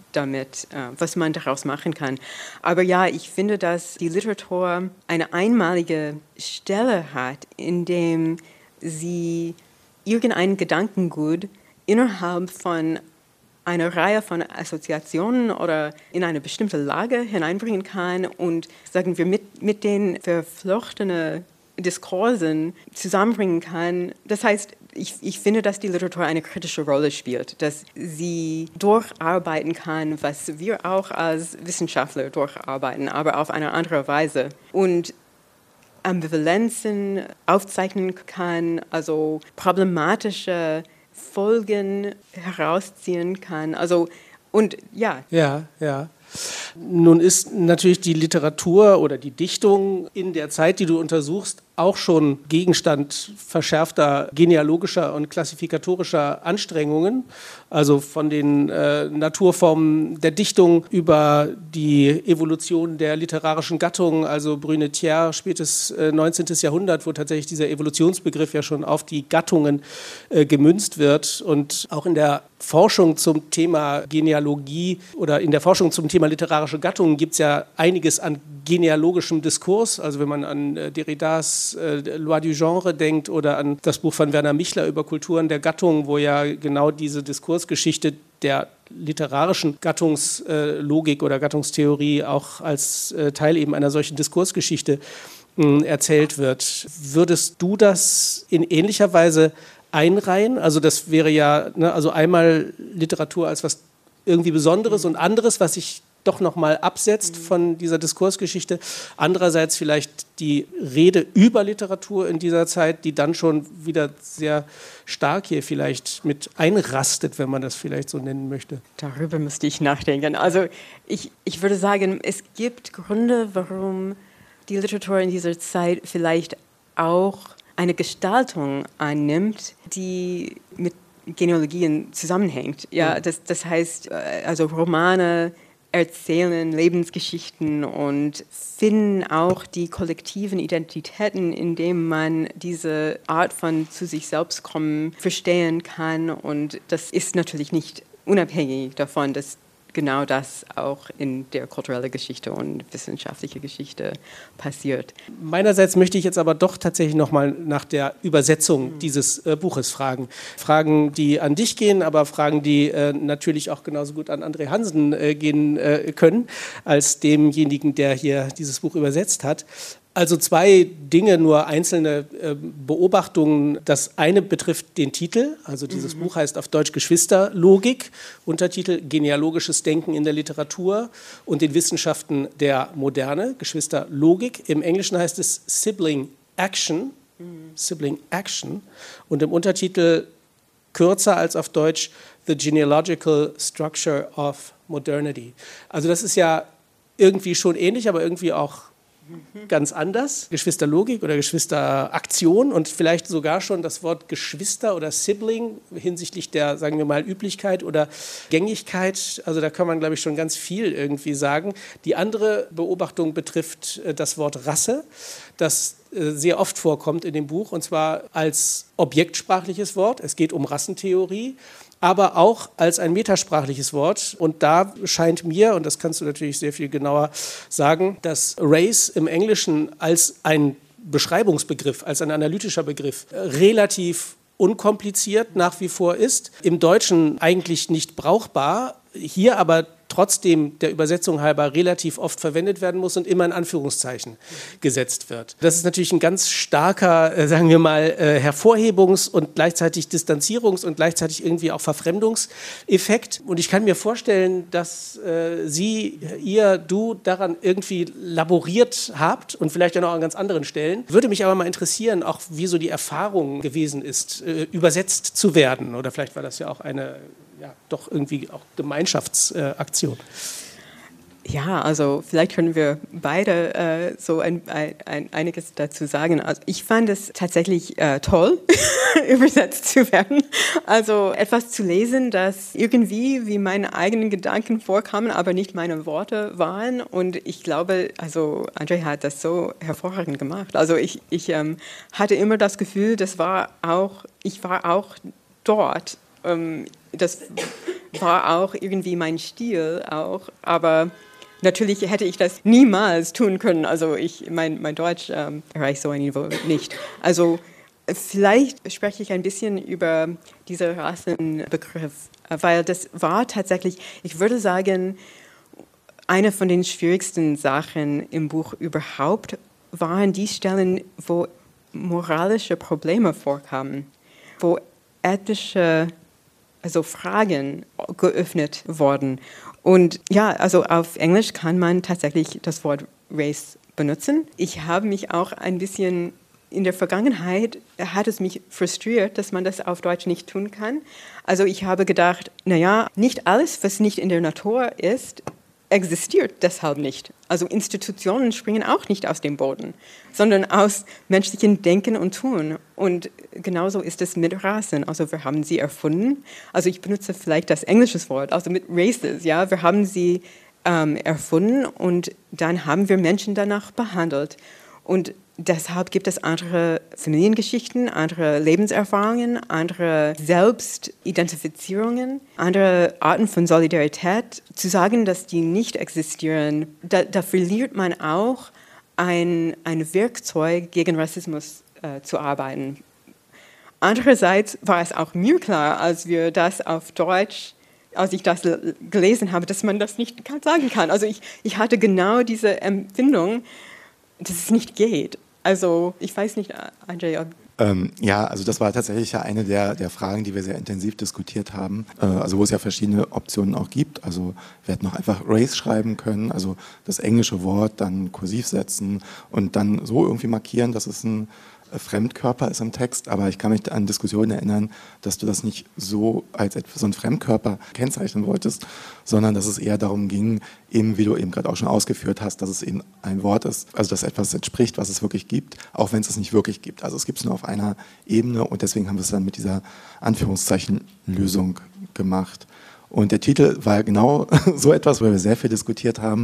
man daraus machen kann. Aber ja, ich finde, dass die Literatur eine einmalige Stelle hat, in dem sie irgendein Gedankengut innerhalb von einer Reihe von Assoziationen oder in eine bestimmte Lage hineinbringen kann und, sagen wir, mit den verflochtenen Diskursen zusammenbringen kann. Das heißt, ich finde, dass die Literatur eine kritische Rolle spielt, dass sie durcharbeiten kann, was wir auch als Wissenschaftler durcharbeiten, aber auf eine andere Weise. Und Ambivalenzen aufzeichnen kann, also problematische Folgen herausziehen kann. Also, und ja. Ja. Nun ist natürlich die Literatur oder die Dichtung in der Zeit, die du untersuchst, auch schon Gegenstand verschärfter genealogischer und klassifikatorischer Anstrengungen, also von den Naturformen der Dichtung über die Evolution der literarischen Gattungen, also Brunetière, spätes 19. Jahrhundert, wo tatsächlich dieser Evolutionsbegriff ja schon auf die Gattungen gemünzt wird. Und auch in der Forschung zum Thema Genealogie oder in der Forschung zum Thema literarische Gattungen gibt es ja einiges an genealogischem Diskurs, also wenn man an Derridas Loi du Genre denkt oder an das Buch von Werner Michler über Kulturen der Gattungen, wo ja genau diese Diskursgeschichte der literarischen Gattungslogik oder Gattungstheorie auch als Teil eben einer solchen Diskursgeschichte erzählt wird. Würdest du das in ähnlicher Weise einreihen? Also das wäre ja, also einmal Literatur als was irgendwie Besonderes und anderes, was sich doch nochmal absetzt von dieser Diskursgeschichte. Andererseits vielleicht die Rede über Literatur in dieser Zeit, die dann schon wieder sehr stark hier vielleicht mit einrastet, wenn man das vielleicht so nennen möchte. Darüber müsste ich nachdenken. Also ich würde sagen, es gibt Gründe, warum die Literatur in dieser Zeit vielleicht auch eine Gestaltung annimmt, die mit Genealogien zusammenhängt. Ja, das heißt, also Romane erzählen Lebensgeschichten und finden auch die kollektiven Identitäten, indem man diese Art von zu sich selbst kommen verstehen kann. Und das ist natürlich nicht unabhängig davon, dass genau das auch in der kulturellen Geschichte und wissenschaftlichen Geschichte passiert. Meinerseits möchte ich jetzt aber doch tatsächlich nochmal nach der Übersetzung dieses Buches fragen. Fragen, die an dich gehen, aber Fragen, die natürlich auch genauso gut an André Hansen gehen können, als demjenigen, der hier dieses Buch übersetzt hat. Also zwei Dinge, nur einzelne Beobachtungen. Das eine betrifft den Titel. Also dieses Buch heißt auf Deutsch Geschwisterlogik, Untertitel Genealogisches Denken in der Literatur und den Wissenschaften der Moderne, Geschwisterlogik. Im Englischen heißt es Sibling Action und im Untertitel kürzer als auf Deutsch The Genealogical Structure of Modernity. Also das ist ja irgendwie schon ähnlich, aber irgendwie auch ganz anders. Geschwisterlogik oder Geschwisteraktion und vielleicht sogar schon das Wort Geschwister oder Sibling hinsichtlich der, sagen wir mal, Üblichkeit oder Gängigkeit. Also da kann man, glaube ich, schon ganz viel irgendwie sagen. Die andere Beobachtung betrifft das Wort Rasse, das sehr oft vorkommt in dem Buch, und zwar als objektsprachliches Wort. Es geht um Rassentheorie, aber auch als ein metasprachliches Wort. Und da scheint mir, und das kannst du natürlich sehr viel genauer sagen, dass Race im Englischen als ein Beschreibungsbegriff, als ein analytischer Begriff relativ unkompliziert nach wie vor ist, im Deutschen eigentlich nicht brauchbar, hier aber trotzdem der Übersetzung halber relativ oft verwendet werden muss und immer in Anführungszeichen gesetzt wird. Das ist natürlich ein ganz starker, sagen wir mal, Hervorhebungs- und gleichzeitig Distanzierungs- und gleichzeitig irgendwie auch Verfremdungseffekt. Und ich kann mir vorstellen, dass du daran irgendwie laboriert habt und vielleicht auch noch an ganz anderen Stellen. Würde mich aber mal interessieren, auch wie so die Erfahrung gewesen ist, übersetzt zu werden. Oder vielleicht war das ja auch eine doch irgendwie auch Gemeinschaftsaktion. Ja, also vielleicht können wir beide einiges dazu sagen. Also ich fand es tatsächlich toll, übersetzt zu werden. Also etwas zu lesen, das irgendwie wie meine eigenen Gedanken vorkamen, aber nicht meine Worte waren. Und ich glaube, also André hat das so hervorragend gemacht. Also ich hatte immer das Gefühl, ich war auch dort. Das war auch irgendwie mein Stil auch, aber natürlich hätte ich das niemals tun können. Also mein Deutsch erreicht so ein Niveau nicht. Also vielleicht spreche ich ein bisschen über diesen Rassenbegriff, weil das war tatsächlich, ich würde sagen, eine von den schwierigsten Sachen im Buch überhaupt waren die Stellen, wo moralische Probleme vorkamen, wo ethische Fragen geöffnet wurden. Und ja, also auf Englisch kann man tatsächlich das Wort Race benutzen. Ich habe mich auch ein bisschen in der Vergangenheit, hat es mich frustriert, dass man das auf Deutsch nicht tun kann. Also ich habe gedacht, nicht alles, was nicht in der Natur ist, existiert deshalb nicht. Also Institutionen springen auch nicht aus dem Boden, sondern aus menschlichem Denken und Tun. Und genauso ist es mit Rassen. Also wir haben sie erfunden. Also ich benutze vielleicht das englische Wort, also mit Races. Ja, wir haben sie erfunden und dann haben wir Menschen danach behandelt. Und deshalb gibt es andere Familiengeschichten, andere Lebenserfahrungen, andere Selbstidentifizierungen, andere Arten von Solidarität. Zu sagen, dass die nicht existieren, da verliert man auch ein Werkzeug, gegen Rassismus zu arbeiten. Andererseits war es auch mir klar, als ich das gelesen habe, dass man das nicht sagen kann. Also ich hatte genau diese Empfindung, dass es nicht geht. Also ich weiß nicht, André, ob... Ja, also das war tatsächlich ja eine der Fragen, die wir sehr intensiv diskutiert haben. Also wo es ja verschiedene Optionen auch gibt. Also wir hätten noch einfach Race schreiben können, also das englische Wort dann kursiv setzen und dann so irgendwie markieren, dass es ein Fremdkörper ist im Text, aber ich kann mich an Diskussionen erinnern, dass du das nicht so als so ein Fremdkörper kennzeichnen wolltest, sondern dass es eher darum ging, eben wie du eben gerade auch schon ausgeführt hast, dass es eben ein Wort ist, also dass etwas entspricht, was es wirklich gibt, auch wenn es nicht wirklich gibt. Also es gibt es nur auf einer Ebene und deswegen haben wir es dann mit dieser Anführungszeichen-Lösung gemacht. Und der Titel war genau so etwas, wo wir sehr viel diskutiert haben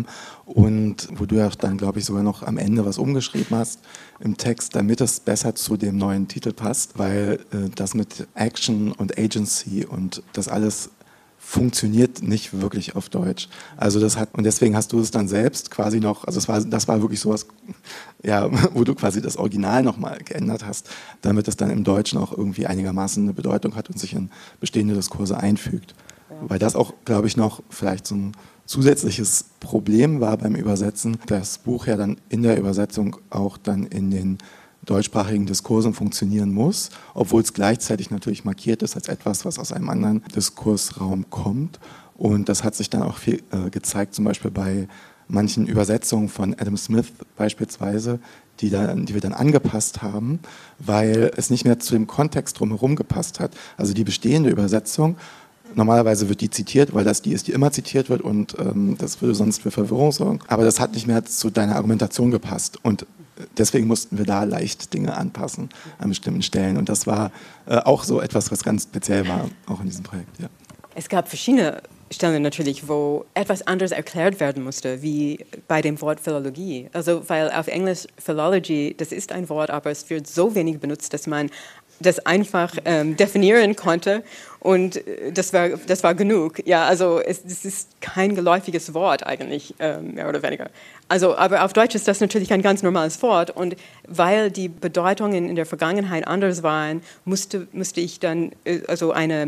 und wo du ja dann, glaube ich, sogar noch am Ende was umgeschrieben hast im Text, damit es besser zu dem neuen Titel passt, weil das mit Action und Agency und das alles funktioniert nicht wirklich auf Deutsch. Also und deswegen hast du es dann selbst quasi noch, also das war wirklich sowas, ja, wo du quasi das Original nochmal geändert hast, damit es dann im Deutschen auch irgendwie einigermaßen eine Bedeutung hat und sich in bestehende Diskurse einfügt. Weil das auch, glaube ich, noch vielleicht so ein zusätzliches Problem war beim Übersetzen, das Buch ja dann in der Übersetzung auch dann in den deutschsprachigen Diskursen funktionieren muss, obwohl es gleichzeitig natürlich markiert ist als etwas, was aus einem anderen Diskursraum kommt. Und das hat sich dann auch viel gezeigt, zum Beispiel bei manchen Übersetzungen von Adam Smith beispielsweise, die wir dann angepasst haben, weil es nicht mehr zu dem Kontext drumherum gepasst hat. Also die bestehende Übersetzung, normalerweise wird die zitiert, weil das die ist, die immer zitiert wird und das würde sonst für Verwirrung sorgen. Aber das hat nicht mehr zu deiner Argumentation gepasst und deswegen mussten wir da leicht Dinge anpassen an bestimmten Stellen. Und das war auch so etwas, was ganz speziell war, auch in diesem Projekt. Ja. Es gab verschiedene Stellen natürlich, wo etwas anderes erklärt werden musste, wie bei dem Wort Philologie. Also, weil auf Englisch Philology, das ist ein Wort, aber es wird so wenig benutzt, dass man das einfach definieren konnte und das war genug. Ja, also es ist kein geläufiges Wort eigentlich, mehr oder weniger. Also, aber auf Deutsch ist das natürlich ein ganz normales Wort und weil die Bedeutungen in der Vergangenheit anders waren, musste ich dann also eine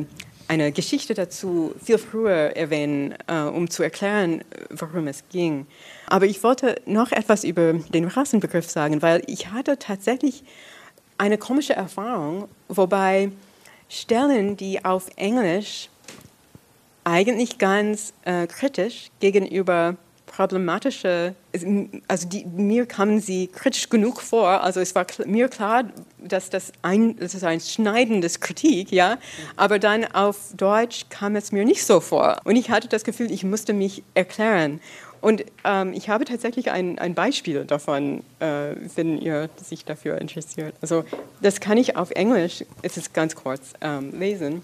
eine Geschichte dazu viel früher erwähnen, um zu erklären, worum es ging. Aber ich wollte noch etwas über den Rassenbegriff sagen, weil ich hatte tatsächlich eine komische Erfahrung, wobei Stellen, die auf Englisch eigentlich ganz kritisch gegenüber problematische, also mir kamen sie kritisch genug vor, also es war mir klar, dass das ist ein schneidendes Kritik, ja, aber dann auf Deutsch kam es mir nicht so vor und ich hatte das Gefühl, ich musste mich erklären und ich habe tatsächlich ein Beispiel davon, wenn ihr sich dafür interessiert. Also das kann ich auf Englisch, es ist ganz kurz, lesen.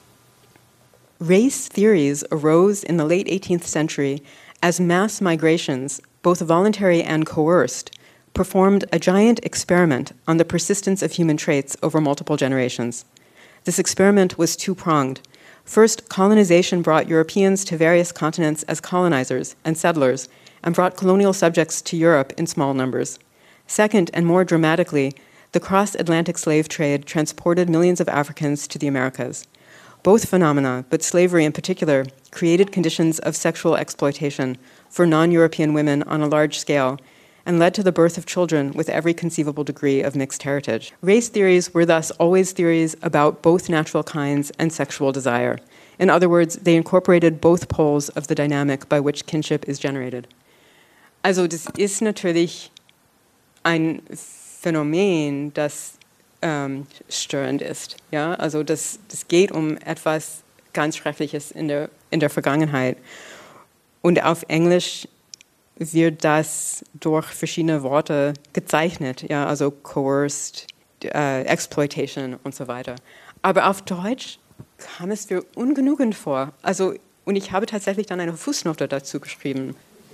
Race theories arose in the late 18th century as mass migrations, both voluntary and coerced, performed a giant experiment on the persistence of human traits over multiple generations. This experiment was two-pronged. First, colonization brought Europeans to various continents as colonizers and settlers, and brought colonial subjects to Europe in small numbers. Second, and more dramatically, the cross-Atlantic slave trade transported millions of Africans to the Americas. Both phenomena, but slavery in particular, created conditions of sexual exploitation for non-European women on a large scale and led to the birth of children with every conceivable degree of mixed heritage. Race theories were thus always theories about both natural kinds and sexual desire. In other words, they incorporated both poles of the dynamic by which kinship is generated. Also das ist natürlich ein Phänomen, das störend ist. Ja? Also das geht um etwas ganz Schreckliches in der Vergangenheit. Und auf Englisch wird das durch verschiedene Worte gezeichnet, ja? Also coerced, exploitation und so weiter. Aber auf Deutsch kam es mir ungenügend vor. Also, und ich habe tatsächlich dann eine Fußnote dazu geschrieben.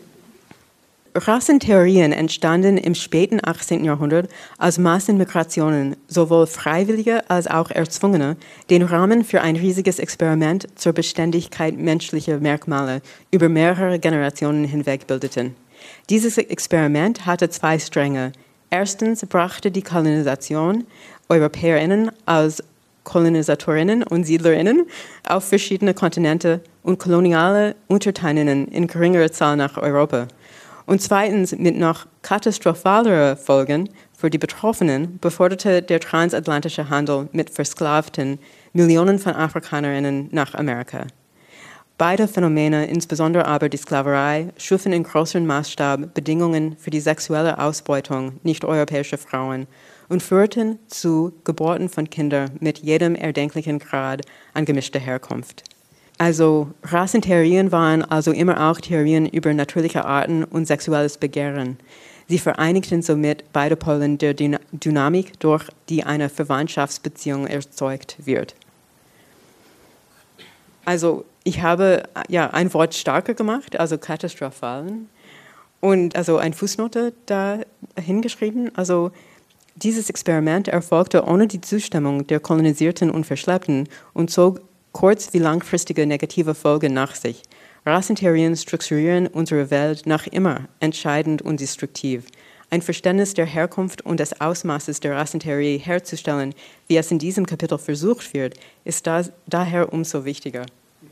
Rassentheorien entstanden im späten 18. Jahrhundert als Massenmigrationen, sowohl freiwillige als auch erzwungene, den Rahmen für ein riesiges Experiment zur Beständigkeit menschlicher Merkmale über mehrere Generationen hinweg bildeten. Dieses Experiment hatte zwei Stränge. Erstens brachte die Kolonisation EuropäerInnen als Kolonisatorinnen und SiedlerInnen auf verschiedene Kontinente und koloniale Untertaninnen in geringerer Zahl nach Europa. Und zweitens, mit noch katastrophaleren Folgen für die Betroffenen, beförderte der transatlantische Handel mit Versklavten Millionen von Afrikanerinnen nach Amerika. Beide Phänomene, insbesondere aber die Sklaverei, schufen in großem Maßstab Bedingungen für die sexuelle Ausbeutung nicht-europäischer Frauen und führten zu Geburten von Kindern mit jedem erdenklichen Grad an gemischter Herkunft. Also Rassentheorien waren also immer auch Theorien über natürliche Arten und sexuelles Begehren. Sie vereinigten somit beide Polen der Dynamik, durch die eine Verwandtschaftsbeziehung erzeugt wird. Also ich habe ja ein Wort stärker gemacht, also katastrophalen, und also eine Fußnote da hingeschrieben. Also dieses Experiment erfolgte ohne die Zustimmung der Kolonisierten und Verschleppten und zog kurz- wie langfristige negative Folgen nach sich. Rassentheorien strukturieren unsere Welt nach immer entscheidend und destruktiv. Ein Verständnis der Herkunft und des Ausmaßes der Rassentheorie herzustellen, wie es in diesem Kapitel versucht wird, ist daher umso wichtiger.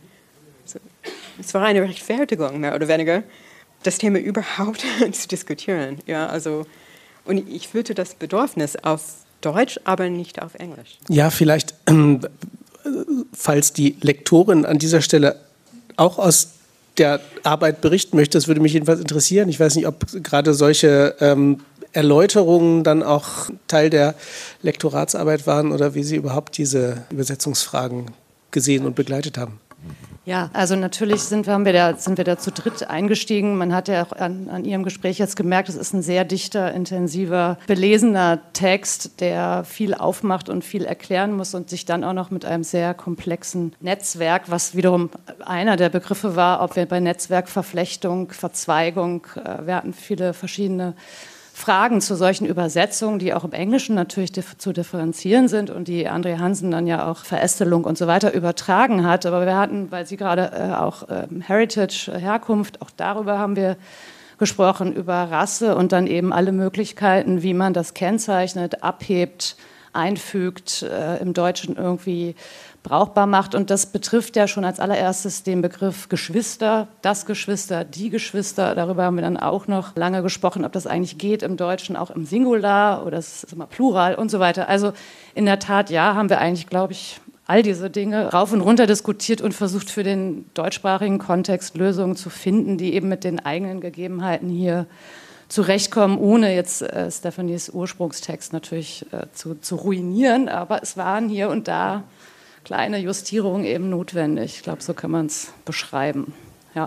Es war eine Rechtfertigung, mehr oder weniger, das Thema überhaupt zu diskutieren. Ja, also, und ich fühlte das Bedürfnis auf Deutsch, aber nicht auf Englisch. Ja, vielleicht falls die Lektorin an dieser Stelle auch aus der Arbeit berichten möchte, das würde mich jedenfalls interessieren. Ich weiß nicht, ob gerade solche Erläuterungen dann auch Teil der Lektoratsarbeit waren oder wie Sie überhaupt diese Übersetzungsfragen gesehen und begleitet haben. Ja, also natürlich sind wir da zu dritt eingestiegen. Man hat ja auch an Ihrem Gespräch jetzt gemerkt, es ist ein sehr dichter, intensiver, belesener Text, der viel aufmacht und viel erklären muss und sich dann auch noch mit einem sehr komplexen Netzwerk, was wiederum einer der Begriffe war, ob wir bei Netzwerkverflechtung, Verzweigung, wir hatten viele verschiedene Fragen zu solchen Übersetzungen, die auch im Englischen natürlich zu differenzieren sind und die André Hansen dann ja auch Verästelung und so weiter übertragen hat. Aber wir hatten, weil Sie gerade auch Heritage, Herkunft, auch darüber haben wir gesprochen, über Rasse und dann eben alle Möglichkeiten, wie man das kennzeichnet, abhebt, einfügt, im Deutschen irgendwie brauchbar macht. Und das betrifft ja schon als allererstes den Begriff Geschwister, das Geschwister, die Geschwister. Darüber haben wir dann auch noch lange gesprochen, ob das eigentlich geht im Deutschen auch im Singular oder es ist immer Plural und so weiter. Also in der Tat, ja, haben wir eigentlich, glaube ich, all diese Dinge rauf und runter diskutiert und versucht für den deutschsprachigen Kontext Lösungen zu finden, die eben mit den eigenen Gegebenheiten hier zurechtkommen, ohne jetzt Stephanies Ursprungstext natürlich zu ruinieren. Aber es waren hier und da kleine Justierungen eben notwendig. Ich glaube, so kann man es beschreiben. Ja.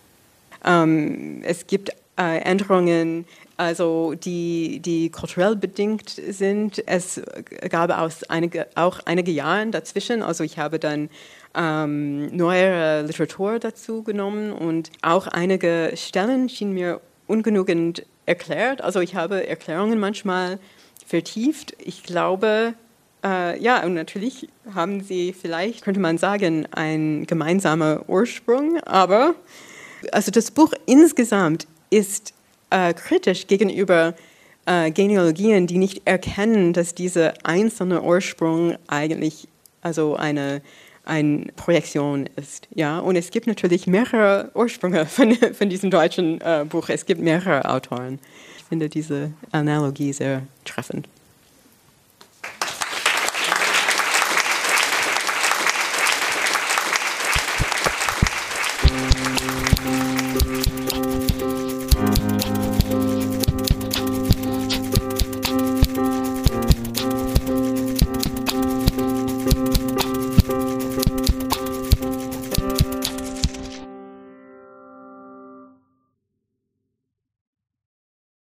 Es gibt Änderungen, also die kulturell bedingt sind. Es gab auch einige Jahre dazwischen. Also ich habe dann neuere Literatur dazu genommen und auch einige Stellen schienen mir ungenügend erklärt. Also ich habe Erklärungen manchmal vertieft. Ich glaube, ja, und natürlich haben sie vielleicht, könnte man sagen, einen gemeinsamen Ursprung, aber also das Buch insgesamt ist kritisch gegenüber Genealogien, die nicht erkennen, dass dieser einzelne Ursprung eigentlich also eine Projektion ist. Ja? Und es gibt natürlich mehrere Ursprünge von diesem deutschen Buch. Es gibt mehrere Autoren. Ich finde diese Analogie sehr treffend.